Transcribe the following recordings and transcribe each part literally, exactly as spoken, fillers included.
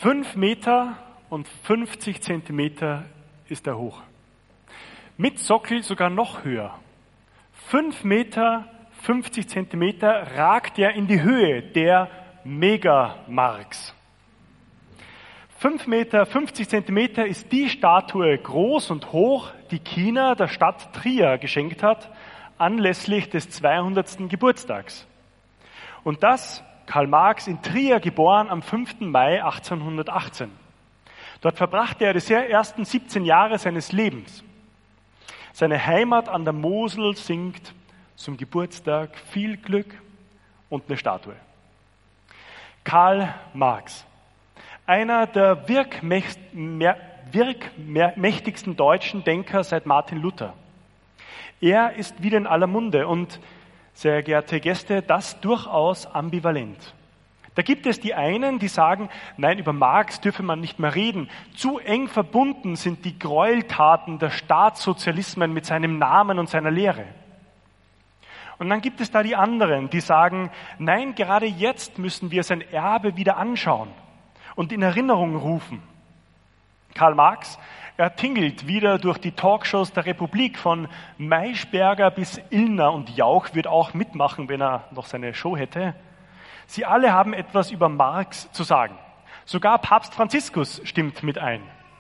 Fünf Meter und fünfzig Zentimeter ist er hoch. Mit Sockel sogar noch höher. Fünf Meter, fünfzig Zentimeter ragt er in die Höhe, der Megamarx. Fünf Meter, fünfzig Zentimeter ist die Statue groß und hoch, die China der Stadt Trier geschenkt hat, anlässlich des zweihundertsten Geburtstags. Und das Karl Marx in Trier geboren am fünften Mai achtzehnhundertachtzehn. Dort verbrachte er die sehr ersten siebzehn Jahre seines Lebens. Seine Heimat an der Mosel singt zum Geburtstag viel Glück und eine Statue. Karl Marx, einer der wirkmächt, mehr, wirkmächtigsten deutschen Denker seit Martin Luther. Er ist wieder in aller Munde und, sehr geehrte Gäste, das durchaus ambivalent. Da gibt es die einen, die sagen, nein, über Marx dürfe man nicht mehr reden. Zu eng verbunden sind die Gräueltaten der Staatssozialismen mit seinem Namen und seiner Lehre. Und dann gibt es da die anderen, die sagen, nein, gerade jetzt müssen wir sein Erbe wieder anschauen und in Erinnerung rufen. Karl Marx, er tingelt wieder durch die Talkshows der Republik, von Maischberger bis Illner, und Jauch wird auch mitmachen, wenn er noch seine Show hätte. Sie alle haben etwas über Marx zu sagen. Sogar Papst Franziskus stimmt mit ein.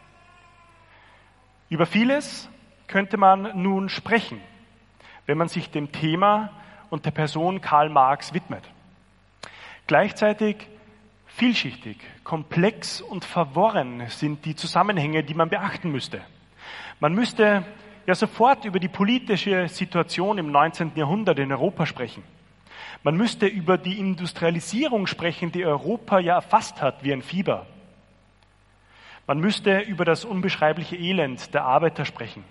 Über vieles könnte man nun sprechen, wenn man sich dem Thema und der Person Karl Marx widmet. Gleichzeitig vielschichtig, komplex und verworren sind die Zusammenhänge, die man beachten müsste. Man müsste ja sofort über die politische Situation im neunzehnten Jahrhundert in Europa sprechen. Man müsste über die Industrialisierung sprechen, die Europa ja erfasst hat wie ein Fieber. Man müsste über das unbeschreibliche Elend der Arbeiter sprechen.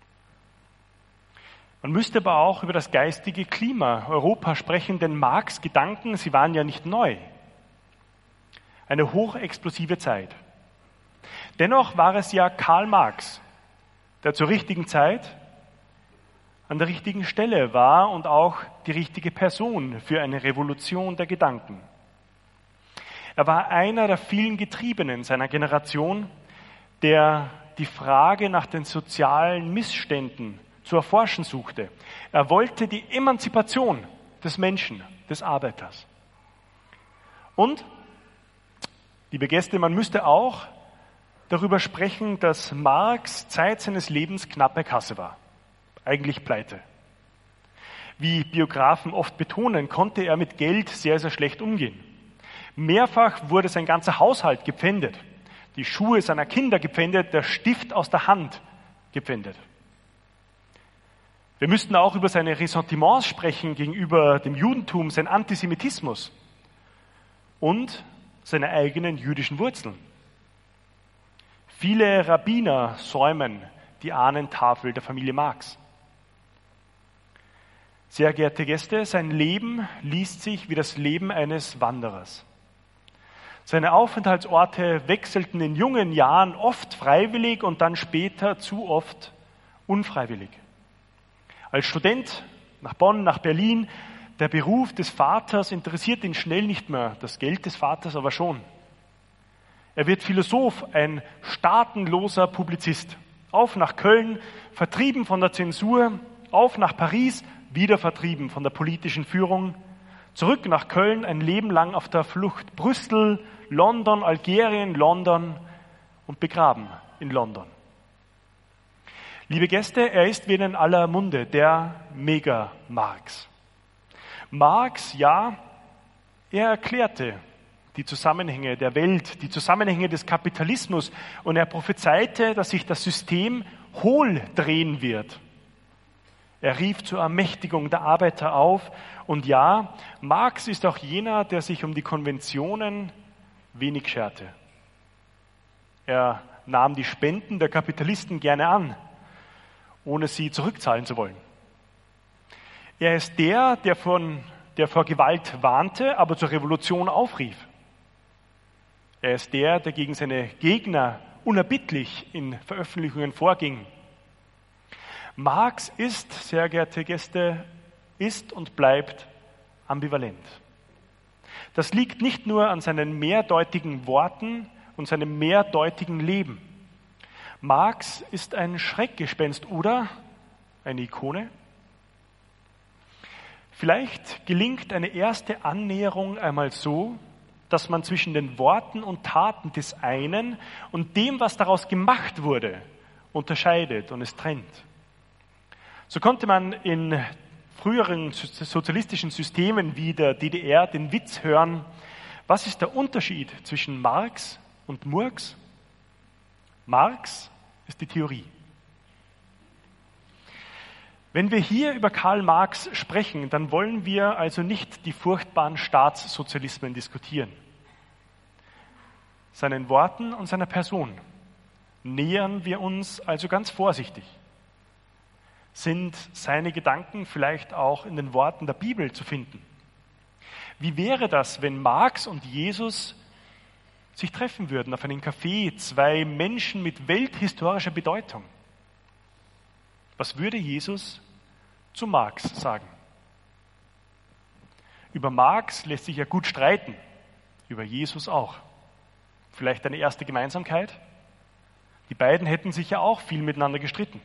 Man müsste aber auch über das geistige Klima Europa sprechen, denn Marx' Gedanken, sie waren ja nicht neu. Eine hochexplosive Zeit. Dennoch war es ja Karl Marx, der zur richtigen Zeit an der richtigen Stelle war und auch die richtige Person für eine Revolution der Gedanken. Er war einer der vielen Getriebenen seiner Generation, der die Frage nach den sozialen Missständen zu erforschen suchte. Er wollte die Emanzipation des Menschen, des Arbeiters. Und, liebe Gäste, man müsste auch darüber sprechen, dass Marx Zeit seines Lebens knappe Kasse war. Eigentlich pleite. Wie Biografen oft betonen, konnte er mit Geld sehr, sehr schlecht umgehen. Mehrfach wurde sein ganzer Haushalt gepfändet, die Schuhe seiner Kinder gepfändet, der Stift aus der Hand gepfändet. Wir müssten auch über seine Ressentiments sprechen gegenüber dem Judentum, sein Antisemitismus und seine eigenen jüdischen Wurzeln. Viele Rabbiner säumen die Ahnentafel der Familie Marx. Sehr geehrte Gäste, sein Leben liest sich wie das Leben eines Wanderers. Seine Aufenthaltsorte wechselten in jungen Jahren oft freiwillig und dann später zu oft unfreiwillig. Als Student nach Bonn, nach Berlin, der Beruf des Vaters interessiert ihn schnell nicht mehr, das Geld des Vaters aber schon. Er wird Philosoph, ein staatenloser Publizist. Auf nach Köln, vertrieben von der Zensur, auf nach Paris, wieder vertrieben von der politischen Führung, zurück nach Köln, ein Leben lang auf der Flucht, Brüssel, London, Algerien, London und begraben in London. Liebe Gäste, er ist wieder in aller Munde, der Mega-Marx. Marx, ja, er erklärte die Zusammenhänge der Welt, die Zusammenhänge des Kapitalismus, und er prophezeite, dass sich das System hohl drehen wird. Er rief zur Ermächtigung der Arbeiter auf, und ja, Marx ist auch jener, der sich um die Konventionen wenig scherte. Er nahm die Spenden der Kapitalisten gerne an, ohne sie zurückzahlen zu wollen. Er ist der, der, von, der vor Gewalt warnte, aber zur Revolution aufrief. Er ist der, der gegen seine Gegner unerbittlich in Veröffentlichungen vorging. Marx ist, sehr geehrte Gäste, ist und bleibt ambivalent. Das liegt nicht nur an seinen mehrdeutigen Worten und seinem mehrdeutigen Leben. Marx ist ein Schreckgespenst oder eine Ikone. Vielleicht gelingt eine erste Annäherung einmal so, dass man zwischen den Worten und Taten des einen und dem, was daraus gemacht wurde, unterscheidet und es trennt. So konnte man in früheren sozialistischen Systemen wie der D D R den Witz hören: Was ist der Unterschied zwischen Marx und Murks? Marx ist die Theorie. Wenn wir hier über Karl Marx sprechen, dann wollen wir also nicht die furchtbaren Staatssozialismen diskutieren. Seinen Worten und seiner Person nähern wir uns also ganz vorsichtig. Sind seine Gedanken vielleicht auch in den Worten der Bibel zu finden? Wie wäre das, wenn Marx und Jesus sich treffen würden auf einem Café, zwei Menschen mit welthistorischer Bedeutung? Was würde Jesus zu Marx sagen? Über Marx lässt sich ja gut streiten, über Jesus auch. Vielleicht eine erste Gemeinsamkeit? Die beiden hätten sich ja auch viel miteinander gestritten.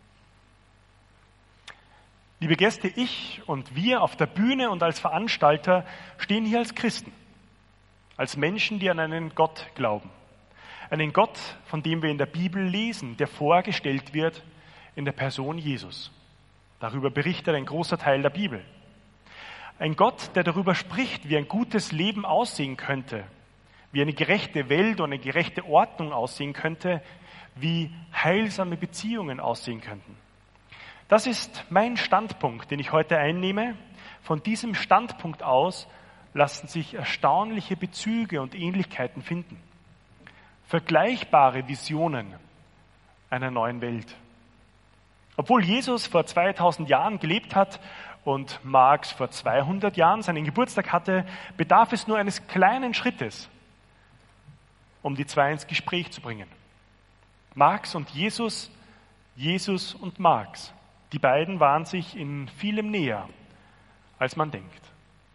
Liebe Gäste, ich und wir auf der Bühne und als Veranstalter stehen hier als Christen, als Menschen, die an einen Gott glauben. Einen Gott, von dem wir in der Bibel lesen, der vorgestellt wird in der Person Jesus. Darüber berichtet ein großer Teil der Bibel. Ein Gott, der darüber spricht, wie ein gutes Leben aussehen könnte, wie eine gerechte Welt und eine gerechte Ordnung aussehen könnte, wie heilsame Beziehungen aussehen könnten. Das ist mein Standpunkt, den ich heute einnehme. Von diesem Standpunkt aus lassen sich erstaunliche Bezüge und Ähnlichkeiten finden. Vergleichbare Visionen einer neuen Welt. Obwohl Jesus vor zweitausend Jahren gelebt hat und Marx vor zweihundert Jahren seinen Geburtstag hatte, bedarf es nur eines kleinen Schrittes, um die zwei ins Gespräch zu bringen. Marx und Jesus, Jesus und Marx. Die beiden waren sich in vielem näher, als man denkt.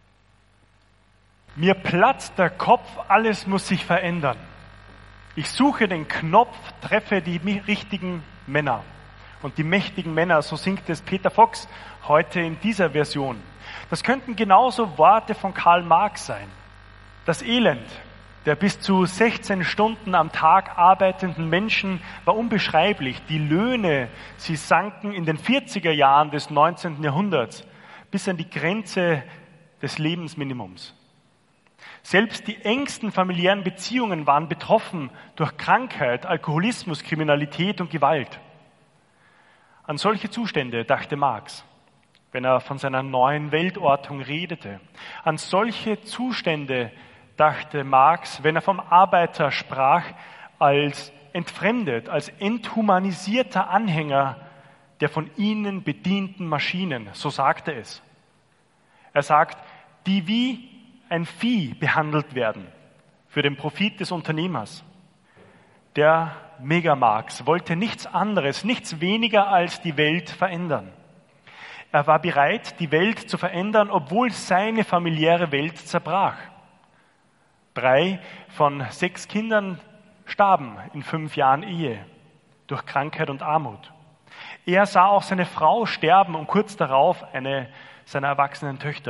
Mir platzt der Kopf, alles muss sich verändern. Ich suche den Knopf, treffe die richtigen Männer. Und die mächtigen Männer, so singt es Peter Fox heute in dieser Version. Das könnten genauso Worte von Karl Marx sein. Das Elend der bis zu sechzehn Stunden am Tag arbeitenden Menschen war unbeschreiblich. Die Löhne, sie sanken in den vierziger Jahren des neunzehnten Jahrhunderts bis an die Grenze des Lebensminimums. Selbst die engsten familiären Beziehungen waren betroffen durch Krankheit, Alkoholismus, Kriminalität und Gewalt. An solche Zustände dachte Marx, wenn er von seiner neuen Weltordnung redete. An solche Zustände dachte Marx, wenn er vom Arbeiter sprach, als entfremdet, als enthumanisierter Anhänger der von ihnen bedienten Maschinen. So sagte es. Er sagt, die wie ein Vieh behandelt werden für den Profit des Unternehmers. Der Megamarx wollte nichts anderes, nichts weniger als die Welt verändern. Er war bereit, die Welt zu verändern, obwohl seine familiäre Welt zerbrach. Drei von sechs Kindern starben in fünf Jahren Ehe durch Krankheit und Armut. Er sah auch seine Frau sterben und kurz darauf eine seiner erwachsenen Töchter.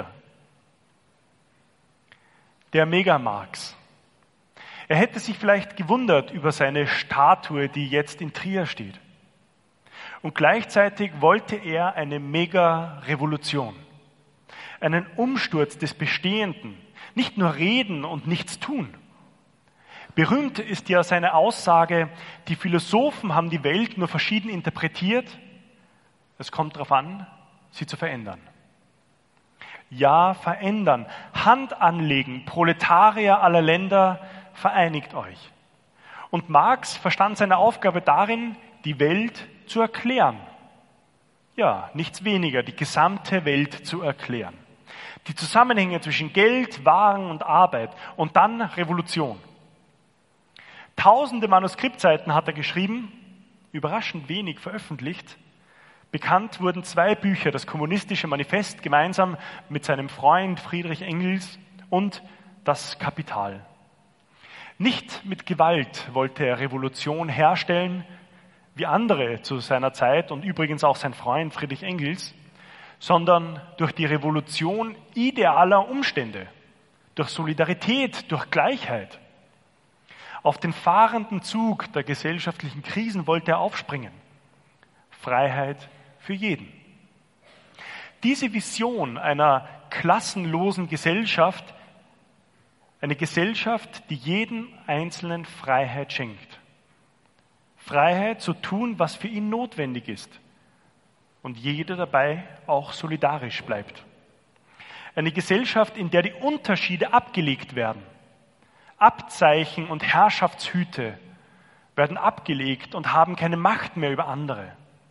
Der Megamarx. Er hätte sich vielleicht gewundert über seine Statue, die jetzt in Trier steht. Und gleichzeitig wollte er eine Mega-Revolution, einen Umsturz des Bestehenden, nicht nur reden und nichts tun. Berühmt ist ja seine Aussage, die Philosophen haben die Welt nur verschieden interpretiert. Es kommt darauf an, sie zu verändern. Ja, verändern. Hand anlegen, Proletarier aller Länder, vereinigt euch. Und Marx verstand seine Aufgabe darin, die Welt zu erklären. Ja, nichts weniger, die gesamte Welt zu erklären. Die Zusammenhänge zwischen Geld, Waren und Arbeit und dann Revolution. Tausende Manuskriptseiten hat er geschrieben, überraschend wenig veröffentlicht. Bekannt wurden zwei Bücher, das Kommunistische Manifest gemeinsam mit seinem Freund Friedrich Engels und das Kapital. Nicht mit Gewalt wollte er Revolution herstellen, wie andere zu seiner Zeit und übrigens auch sein Freund Friedrich Engels, sondern durch die Revolution idealer Umstände, durch Solidarität, durch Gleichheit. Auf den fahrenden Zug der gesellschaftlichen Krisen wollte er aufspringen. Freiheit für jeden. Diese Vision einer klassenlosen Gesellschaft, eine Gesellschaft, die jedem Einzelnen Freiheit schenkt. Freiheit zu tun, was für ihn notwendig ist. Und jeder dabei auch solidarisch bleibt. Eine Gesellschaft, in der die Unterschiede abgelegt werden. Abzeichen und Herrschaftshüte werden abgelegt und haben keine Macht mehr über andere.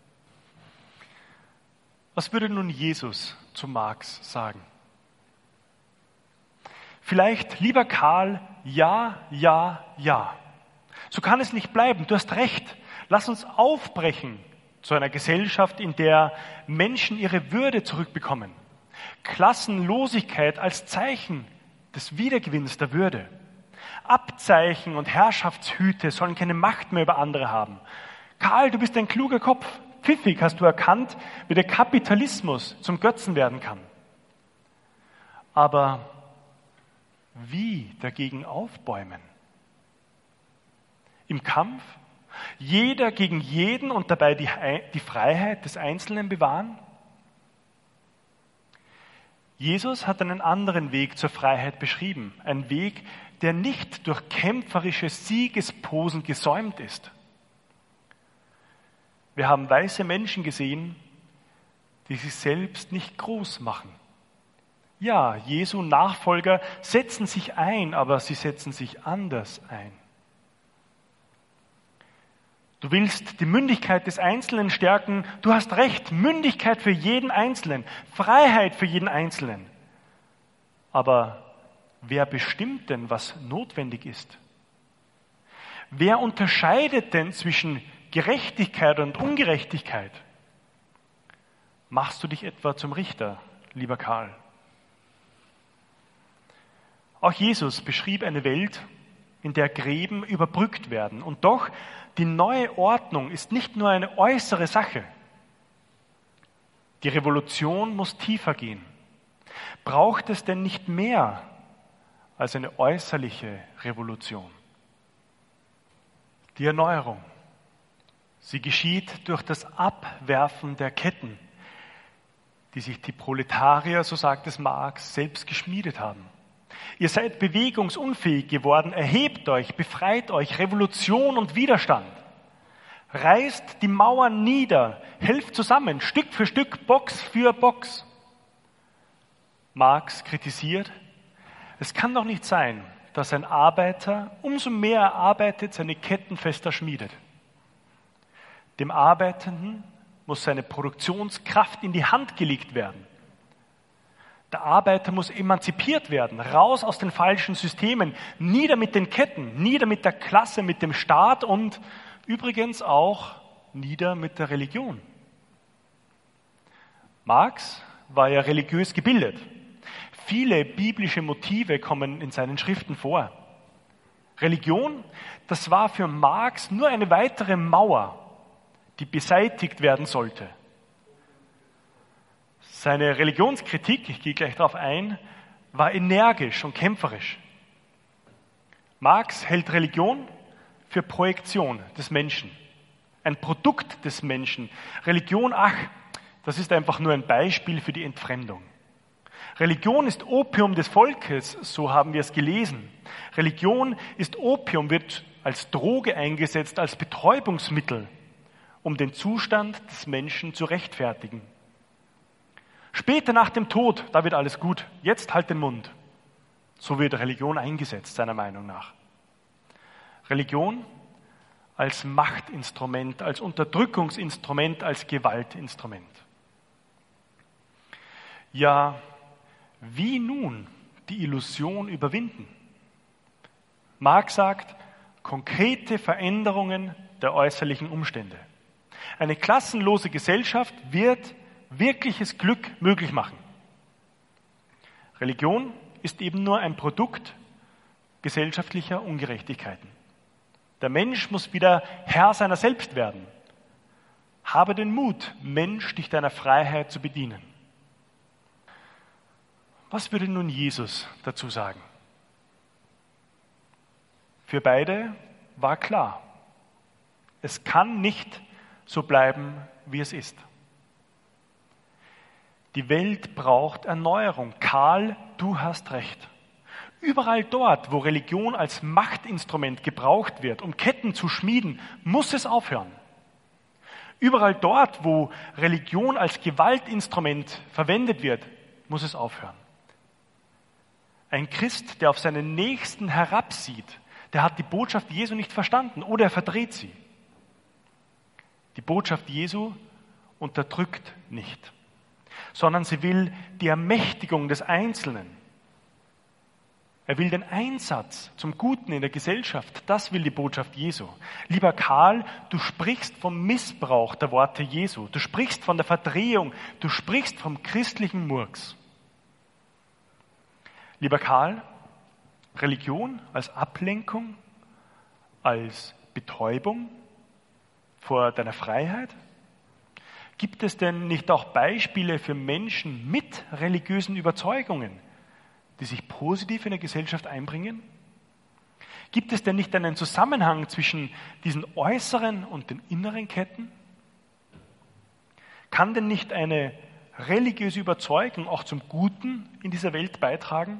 Was würde nun Jesus zu Marx sagen? Vielleicht, lieber Karl, ja, ja, ja. So kann es nicht bleiben. Du hast recht. Lass uns aufbrechen zu einer Gesellschaft, in der Menschen ihre Würde zurückbekommen. Klassenlosigkeit als Zeichen des Wiedergewinns der Würde. Abzeichen und Herrschaftshüte sollen keine Macht mehr über andere haben. Karl, du bist ein kluger Kopf. Pfiffig hast du erkannt, wie der Kapitalismus zum Götzen werden kann. Aber wie dagegen aufbäumen? Im Kampf? Jeder gegen jeden und dabei die, die Freiheit des Einzelnen bewahren? Jesus hat einen anderen Weg zur Freiheit beschrieben. Ein Weg, der nicht durch kämpferische Siegesposen gesäumt ist. Wir haben weiße Menschen gesehen, die sich selbst nicht groß machen. Ja, Jesu Nachfolger setzen sich ein, aber sie setzen sich anders ein. Du willst die Mündigkeit des Einzelnen stärken. Du hast recht, Mündigkeit für jeden Einzelnen, Freiheit für jeden Einzelnen. Aber wer bestimmt denn, was notwendig ist? Wer unterscheidet denn zwischen Gerechtigkeit und Ungerechtigkeit? Machst du dich etwa zum Richter, lieber Karl? Auch Jesus beschrieb eine Welt, in der Gräben überbrückt werden. Und doch, die neue Ordnung ist nicht nur eine äußere Sache. Die Revolution muss tiefer gehen. Braucht es denn nicht mehr als eine äußerliche Revolution? Die Erneuerung. Sie geschieht durch das Abwerfen der Ketten, die sich die Proletarier, so sagt es Marx, selbst geschmiedet haben. Ihr seid bewegungsunfähig geworden, erhebt euch, befreit euch, Revolution und Widerstand. Reißt die Mauern nieder, helft zusammen, Stück für Stück, Box für Box. Marx kritisiert, es kann doch nicht sein, dass ein Arbeiter umso mehr er arbeitet, seine Ketten fester schmiedet. Dem Arbeitenden muss seine Produktionskraft in die Hand gelegt werden. Der Arbeiter muss emanzipiert werden, raus aus den falschen Systemen, nieder mit den Ketten, nieder mit der Klasse, mit dem Staat und übrigens auch nieder mit der Religion. Marx war ja religiös gebildet. Viele biblische Motive kommen in seinen Schriften vor. Religion, das war für Marx nur eine weitere Mauer, die beseitigt werden sollte. Seine Religionskritik, ich gehe gleich darauf ein, war energisch und kämpferisch. Marx hält Religion für Projektion des Menschen, ein Produkt des Menschen. Religion, ach, das ist einfach nur ein Beispiel für die Entfremdung. Religion ist Opium des Volkes, so haben wir es gelesen. Religion ist Opium, wird als Droge eingesetzt, als Betäubungsmittel, um den Zustand des Menschen zu rechtfertigen. Später nach dem Tod, da wird alles gut. Jetzt halt den Mund. So wird Religion eingesetzt, seiner Meinung nach. Religion als Machtinstrument, als Unterdrückungsinstrument, als Gewaltinstrument. Ja, wie nun die Illusion überwinden? Marx sagt, konkrete Veränderungen der äußerlichen Umstände. Eine klassenlose Gesellschaft wird wirkliches Glück möglich machen. Religion ist eben nur ein Produkt gesellschaftlicher Ungerechtigkeiten. Der Mensch muss wieder Herr seiner selbst werden. Habe den Mut, Mensch, dich deiner Freiheit zu bedienen. Was würde nun Jesus dazu sagen? Für beide war klar, es kann nicht so bleiben, wie es ist. Die Welt braucht Erneuerung. Karl, du hast recht. Überall dort, wo Religion als Machtinstrument gebraucht wird, um Ketten zu schmieden, muss es aufhören. Überall dort, wo Religion als Gewaltinstrument verwendet wird, muss es aufhören. Ein Christ, der auf seinen Nächsten herabsieht, der hat die Botschaft Jesu nicht verstanden oder er verdreht sie. Die Botschaft Jesu unterdrückt nicht, sondern sie will die Ermächtigung des Einzelnen. Er will den Einsatz zum Guten in der Gesellschaft. Das will die Botschaft Jesu. Lieber Karl, du sprichst vom Missbrauch der Worte Jesu. Du sprichst von der Verdrehung. Du sprichst vom christlichen Murks. Lieber Karl, Religion als Ablenkung, als Betäubung vor deiner Freiheit? Gibt es denn nicht auch Beispiele für Menschen mit religiösen Überzeugungen, die sich positiv in der Gesellschaft einbringen? Gibt es denn nicht einen Zusammenhang zwischen diesen äußeren und den inneren Ketten? Kann denn nicht eine religiöse Überzeugung auch zum Guten in dieser Welt beitragen?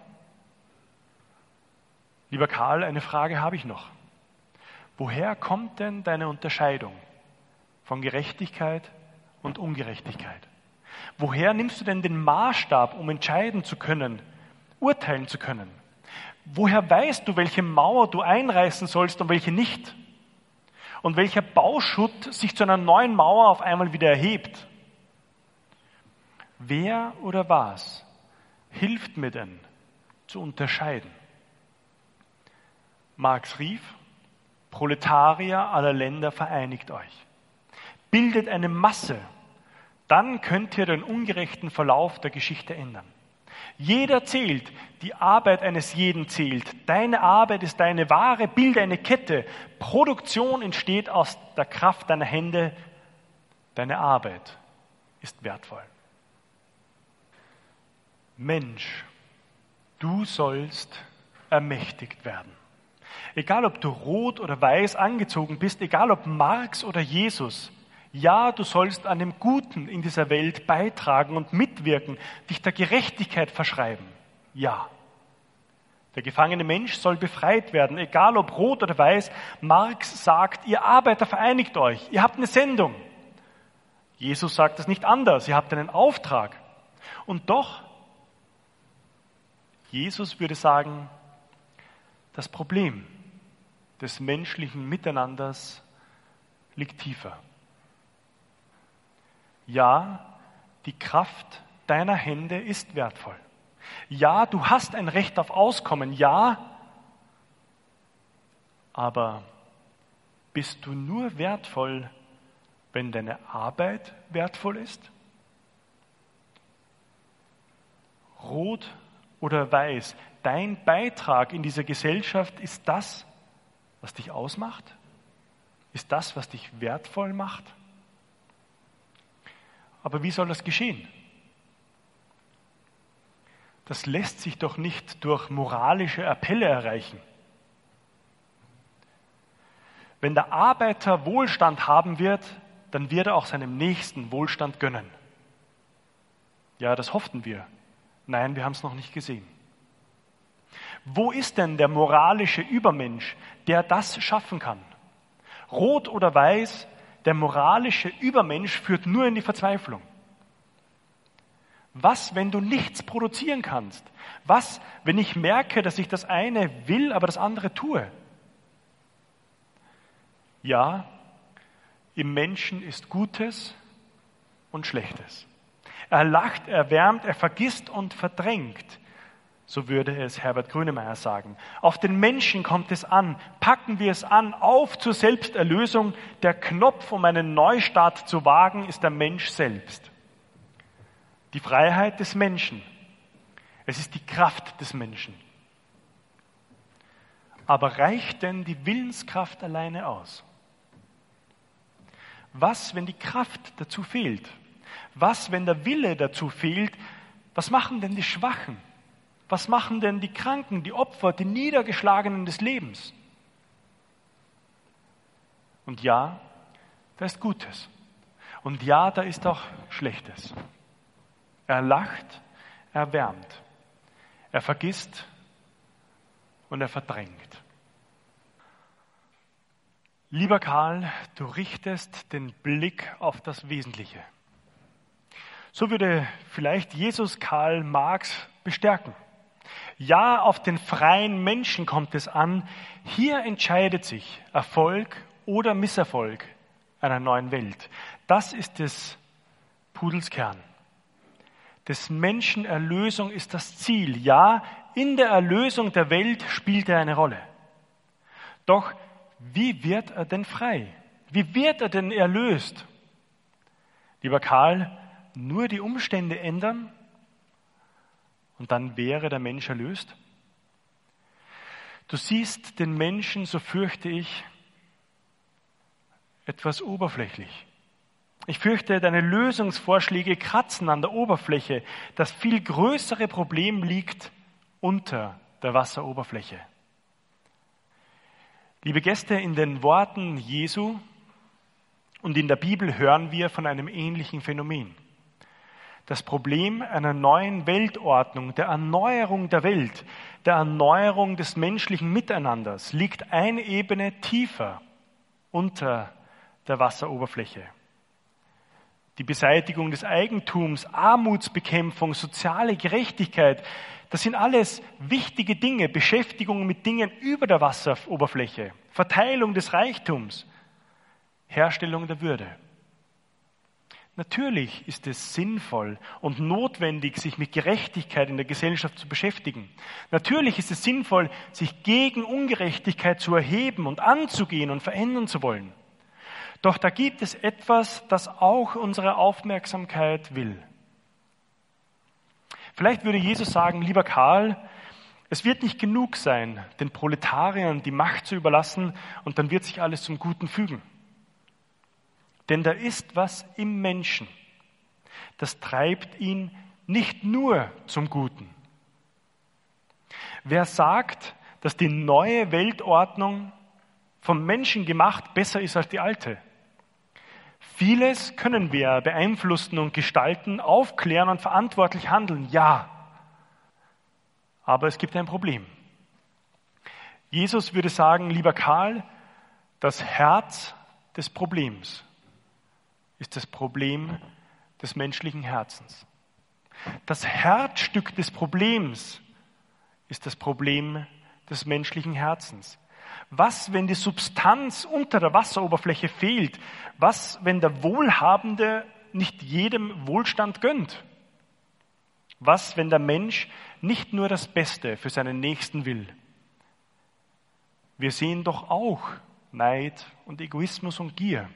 Lieber Karl, eine Frage habe ich noch. Woher kommt denn deine Unterscheidung von Gerechtigkeit und Ungerechtigkeit? Woher nimmst du denn den Maßstab, um entscheiden zu können, urteilen zu können? Woher weißt du, welche Mauer du einreißen sollst und welche nicht? Und welcher Bauschutt sich zu einer neuen Mauer auf einmal wieder erhebt? Wer oder was hilft mir denn zu unterscheiden? Marx rief, Proletarier aller Länder, vereinigt euch. Bildet eine Masse, dann könnt ihr den ungerechten Verlauf der Geschichte ändern. Jeder zählt, die Arbeit eines jeden zählt. Deine Arbeit ist deine Ware, bilde eine Kette. Produktion entsteht aus der Kraft deiner Hände. Deine Arbeit ist wertvoll. Mensch, du sollst ermächtigt werden. Egal, ob du rot oder weiß angezogen bist, egal, ob Marx oder Jesus, ja, du sollst an dem Guten in dieser Welt beitragen und mitwirken, dich der Gerechtigkeit verschreiben. Ja. Der gefangene Mensch soll befreit werden, egal ob rot oder weiß. Marx sagt, ihr Arbeiter vereinigt euch, ihr habt eine Sendung. Jesus sagt es nicht anders, ihr habt einen Auftrag. Und doch, Jesus würde sagen, das Problem des menschlichen Miteinanders liegt tiefer. Ja, die Kraft deiner Hände ist wertvoll. Ja, du hast ein Recht auf Auskommen. Ja, aber bist du nur wertvoll, wenn deine Arbeit wertvoll ist? Rot oder weiß, dein Beitrag in dieser Gesellschaft ist das, was dich ausmacht? Ist das, was dich wertvoll macht? Aber wie soll das geschehen? Das lässt sich doch nicht durch moralische Appelle erreichen. Wenn der Arbeiter Wohlstand haben wird, dann wird er auch seinem Nächsten Wohlstand gönnen. Ja, das hofften wir. Nein, wir haben es noch nicht gesehen. Wo ist denn der moralische Übermensch, der das schaffen kann? Rot oder weiß, der moralische Übermensch führt nur in die Verzweiflung. Was, wenn du nichts produzieren kannst? Was, wenn ich merke, dass ich das eine will, aber das andere tue? Ja, im Menschen ist Gutes und Schlechtes. Er lacht, er wärmt, er vergisst und verdrängt. So würde es Herbert Grönemeyer sagen. Auf den Menschen kommt es an. Packen wir es an, auf zur Selbsterlösung. Der Knopf, um einen Neustart zu wagen, ist der Mensch selbst. Die Freiheit des Menschen. Es ist die Kraft des Menschen. Aber reicht denn die Willenskraft alleine aus? Was, wenn die Kraft dazu fehlt? Was, wenn der Wille dazu fehlt? Was machen denn die Schwachen? Was machen denn die Kranken, die Opfer, die Niedergeschlagenen des Lebens? Und ja, da ist Gutes. Und ja, da ist auch Schlechtes. Er lacht, er wärmt, er vergisst und er verdrängt. Lieber Karl, du richtest den Blick auf das Wesentliche. So würde vielleicht Jesus Karl Marx bestärken. Ja, auf den freien Menschen kommt es an. Hier entscheidet sich Erfolg oder Misserfolg einer neuen Welt. Das ist des Pudels Kern. Des Menschen Erlösung ist das Ziel. Ja, in der Erlösung der Welt spielt er eine Rolle. Doch wie wird er denn frei? Wie wird er denn erlöst? Lieber Karl, nur die Umstände ändern und dann wäre der Mensch erlöst? Du siehst den Menschen, so fürchte ich, etwas oberflächlich. Ich fürchte, deine Lösungsvorschläge kratzen an der Oberfläche. Das viel größere Problem liegt unter der Wasseroberfläche. Liebe Gäste, in den Worten Jesu und in der Bibel hören wir von einem ähnlichen Phänomen. Das Problem einer neuen Weltordnung, der Erneuerung der Welt, der Erneuerung des menschlichen Miteinanders liegt eine Ebene tiefer unter der Wasseroberfläche. Die Beseitigung des Eigentums, Armutsbekämpfung, soziale Gerechtigkeit, das sind alles wichtige Dinge, Beschäftigung mit Dingen über der Wasseroberfläche, Verteilung des Reichtums, Herstellung der Würde. Natürlich ist es sinnvoll und notwendig, sich mit Gerechtigkeit in der Gesellschaft zu beschäftigen. Natürlich ist es sinnvoll, sich gegen Ungerechtigkeit zu erheben und anzugehen und verändern zu wollen. Doch da gibt es etwas, das auch unsere Aufmerksamkeit will. Vielleicht würde Jesus sagen, lieber Karl, es wird nicht genug sein, den Proletariern die Macht zu überlassen und dann wird sich alles zum Guten fügen. Denn da ist was im Menschen, das treibt ihn nicht nur zum Guten. Wer sagt, dass die neue Weltordnung vom Menschen gemacht besser ist als die alte? Vieles können wir beeinflussen und gestalten, aufklären und verantwortlich handeln, ja. Aber es gibt ein Problem. Jesus würde sagen, lieber Karl, das Herz des Problems ist das Problem des menschlichen Herzens. Das Herzstück des Problems ist das Problem des menschlichen Herzens. Was, wenn die Substanz unter der Wasseroberfläche fehlt? Was, wenn der Wohlhabende nicht jedem Wohlstand gönnt? Was, wenn der Mensch nicht nur das Beste für seinen Nächsten will? Wir sehen doch auch Neid und Egoismus und Gier.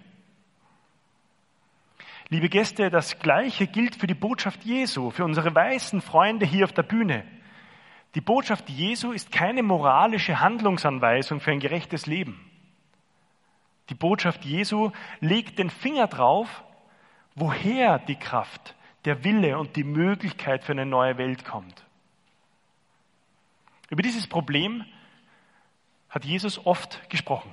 Liebe Gäste, das Gleiche gilt für die Botschaft Jesu, für unsere weißen Freunde hier auf der Bühne. Die Botschaft Jesu ist keine moralische Handlungsanweisung für ein gerechtes Leben. Die Botschaft Jesu legt den Finger drauf, woher die Kraft, der Wille und die Möglichkeit für eine neue Welt kommt. Über dieses Problem hat Jesus oft gesprochen.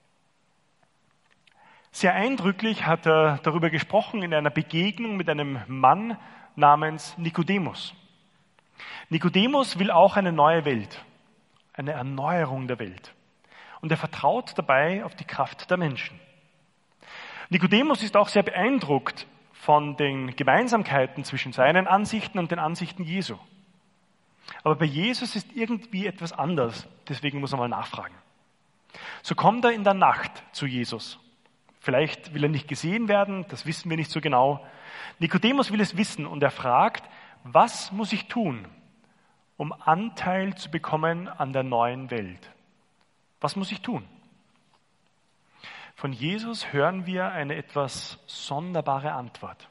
Sehr eindrücklich hat er darüber gesprochen in einer Begegnung mit einem Mann namens Nikodemus. Nikodemus will auch eine neue Welt, eine Erneuerung der Welt. Und er vertraut dabei auf die Kraft der Menschen. Nikodemus ist auch sehr beeindruckt von den Gemeinsamkeiten zwischen seinen Ansichten und den Ansichten Jesu. Aber bei Jesus ist irgendwie etwas anders, deswegen muss er mal nachfragen. So kommt er in der Nacht zu Jesus. Vielleicht will er nicht gesehen werden, das wissen wir nicht so genau. Nikodemus will es wissen und er fragt, was muss ich tun, um Anteil zu bekommen an der neuen Welt? Was muss ich tun? Von Jesus hören wir eine etwas sonderbare Antwort.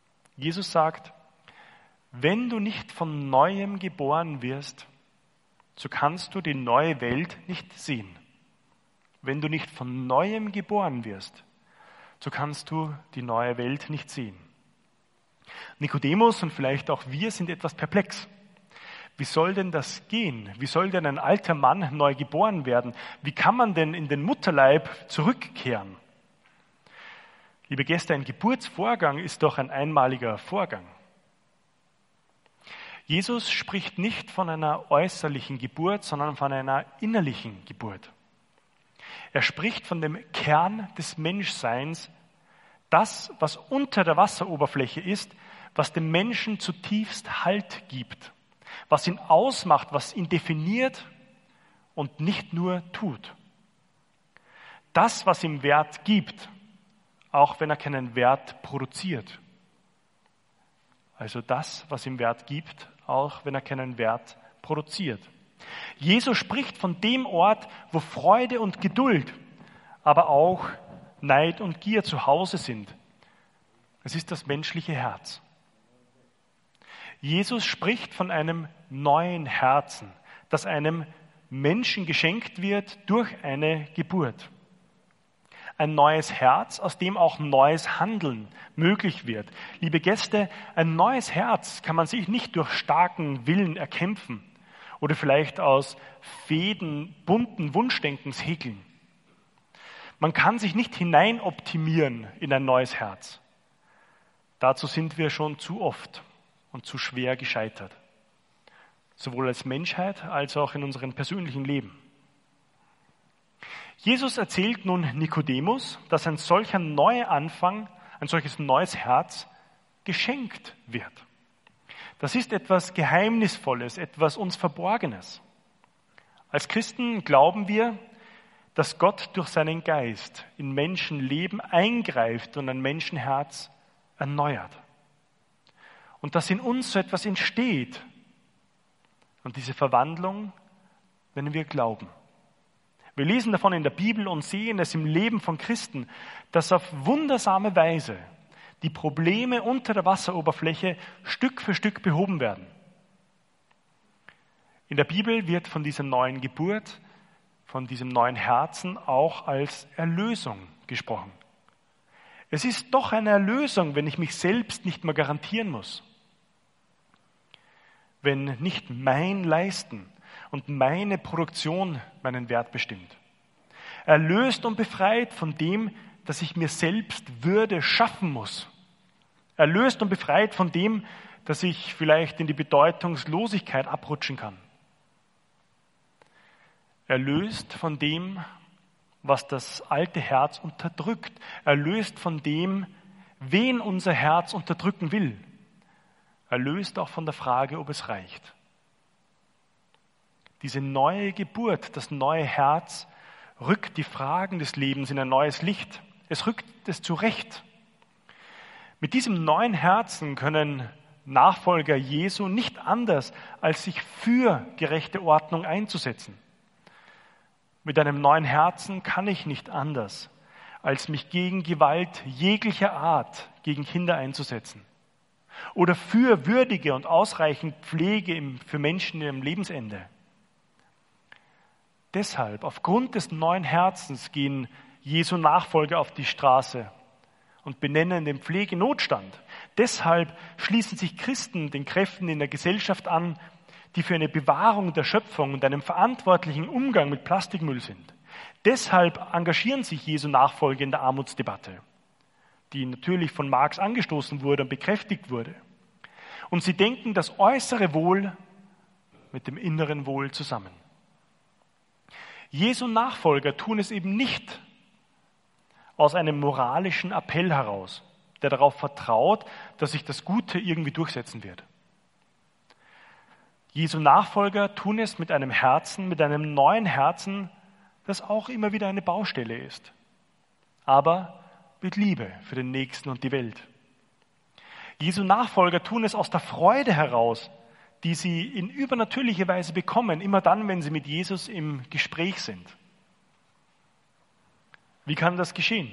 Jesus sagt, wenn du nicht von Neuem geboren wirst, so kannst du die neue Welt nicht sehen. Wenn du nicht von Neuem geboren wirst, so kannst du die neue Welt nicht sehen. Nikodemus und vielleicht auch wir sind etwas perplex. Wie soll denn das gehen? Wie soll denn ein alter Mann neu geboren werden? Wie kann man denn in den Mutterleib zurückkehren? Liebe Gäste, ein Geburtsvorgang ist doch ein einmaliger Vorgang. Jesus spricht nicht von einer äußerlichen Geburt, sondern von einer innerlichen Geburt. Er spricht von dem Kern des Menschseins, das, was unter der Wasseroberfläche ist, was dem Menschen zutiefst Halt gibt, was ihn ausmacht, was ihn definiert und nicht nur tut. Das, was ihm Wert gibt, auch wenn er keinen Wert produziert. Also das, was ihm Wert gibt, auch wenn er keinen Wert produziert. Jesus spricht von dem Ort, wo Freude und Geduld, aber auch Neid und Gier zu Hause sind. Es ist das menschliche Herz. Jesus spricht von einem neuen Herzen, das einem Menschen geschenkt wird durch eine Geburt. Ein neues Herz, aus dem auch neues Handeln möglich wird. Liebe Gäste, ein neues Herz kann man sich nicht durch starken Willen erkämpfen oder vielleicht aus Fäden bunten Wunschdenkens häkeln. Man kann sich nicht hineinoptimieren in ein neues Herz. Dazu sind wir schon zu oft und zu schwer gescheitert. Sowohl als Menschheit als auch in unserem persönlichen Leben. Jesus erzählt nun Nikodemus, dass ein solcher neuer Anfang, ein solches neues Herz geschenkt wird. Das ist etwas Geheimnisvolles, etwas uns Verborgenes. Als Christen glauben wir, dass Gott durch seinen Geist in Menschenleben eingreift und ein Menschenherz erneuert. Und dass in uns so etwas entsteht. Und diese Verwandlung, wenn wir glauben. Wir lesen davon in der Bibel und sehen es im Leben von Christen, dass auf wundersame Weise die Probleme unter der Wasseroberfläche Stück für Stück behoben werden. In der Bibel wird von dieser neuen Geburt, von diesem neuen Herzen auch als Erlösung gesprochen. Es ist doch eine Erlösung, wenn ich mich selbst nicht mehr garantieren muss. Wenn nicht mein Leisten und meine Produktion meinen Wert bestimmt. Erlöst und befreit von dem, dass ich mir selbst Würde schaffen muss. Erlöst und befreit von dem, dass ich vielleicht in die Bedeutungslosigkeit abrutschen kann. Erlöst von dem, was das alte Herz unterdrückt. Erlöst von dem, wen unser Herz unterdrücken will. Erlöst auch von der Frage, ob es reicht. Diese neue Geburt, das neue Herz, rückt die Fragen des Lebens in ein neues Licht. Es rückt es zurecht. Mit diesem neuen Herzen können Nachfolger Jesu nicht anders, als sich für gerechte Ordnung einzusetzen. Mit einem neuen Herzen kann ich nicht anders, als mich gegen Gewalt jeglicher Art gegen Kinder einzusetzen. Oder für würdige und ausreichend Pflege für Menschen im Lebensende. Deshalb, aufgrund des neuen Herzens, gehen Jesu Nachfolger auf die Straße und benennen den Pflegenotstand. Deshalb schließen sich Christen den Kräften in der Gesellschaft an, die für eine Bewahrung der Schöpfung und einen verantwortlichen Umgang mit Plastikmüll sind. Deshalb engagieren sich Jesu Nachfolger in der Armutsdebatte, die natürlich von Marx angestoßen wurde und bekräftigt wurde. Und sie denken das äußere Wohl mit dem inneren Wohl zusammen. Jesu Nachfolger tun es eben nicht aus einem moralischen Appell heraus, der darauf vertraut, dass sich das Gute irgendwie durchsetzen wird. Jesu Nachfolger tun es mit einem Herzen, mit einem neuen Herzen, das auch immer wieder eine Baustelle ist, aber mit Liebe für den Nächsten und die Welt. Jesu Nachfolger tun es aus der Freude heraus, die sie in übernatürlicher Weise bekommen, immer dann, wenn sie mit Jesus im Gespräch sind. Wie kann das geschehen?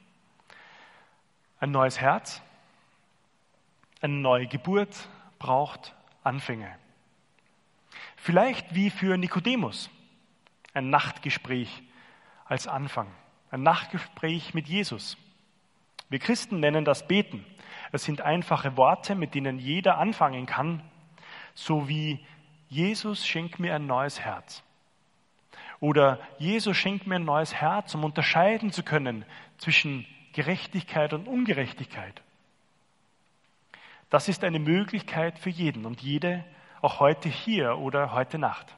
Ein neues Herz, eine neue Geburt braucht Anfänge. Vielleicht wie für Nikodemus, ein Nachtgespräch als Anfang, ein Nachtgespräch mit Jesus. Wir Christen nennen das Beten. Es sind einfache Worte, mit denen jeder anfangen kann, so wie Jesus, schenk mir ein neues Herz. Oder Jesus, schenk mir ein neues Herz, um unterscheiden zu können zwischen Gerechtigkeit und Ungerechtigkeit. Das ist eine Möglichkeit für jeden und jede, auch heute hier oder heute Nacht.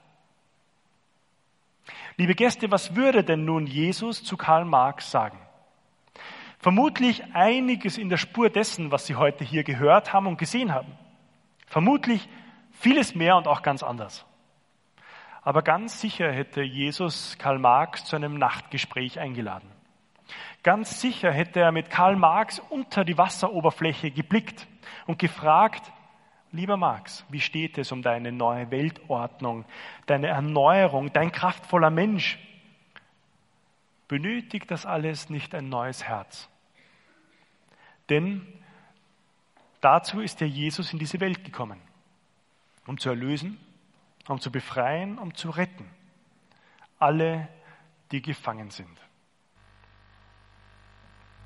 Liebe Gäste, was würde denn nun Jesus zu Karl Marx sagen? Vermutlich einiges in der Spur dessen, was Sie heute hier gehört haben und gesehen haben. Vermutlich vieles mehr und auch ganz anders. Aber ganz sicher hätte Jesus Karl Marx zu einem Nachtgespräch eingeladen. Ganz sicher hätte er mit Karl Marx unter die Wasseroberfläche geblickt und gefragt, lieber Marx, wie steht es um deine neue Weltordnung, deine Erneuerung, dein kraftvoller Mensch? Benötigt das alles nicht ein neues Herz? Denn dazu ist ja Jesus in diese Welt gekommen, um zu erlösen, um zu befreien, um zu retten. Alle, die gefangen sind.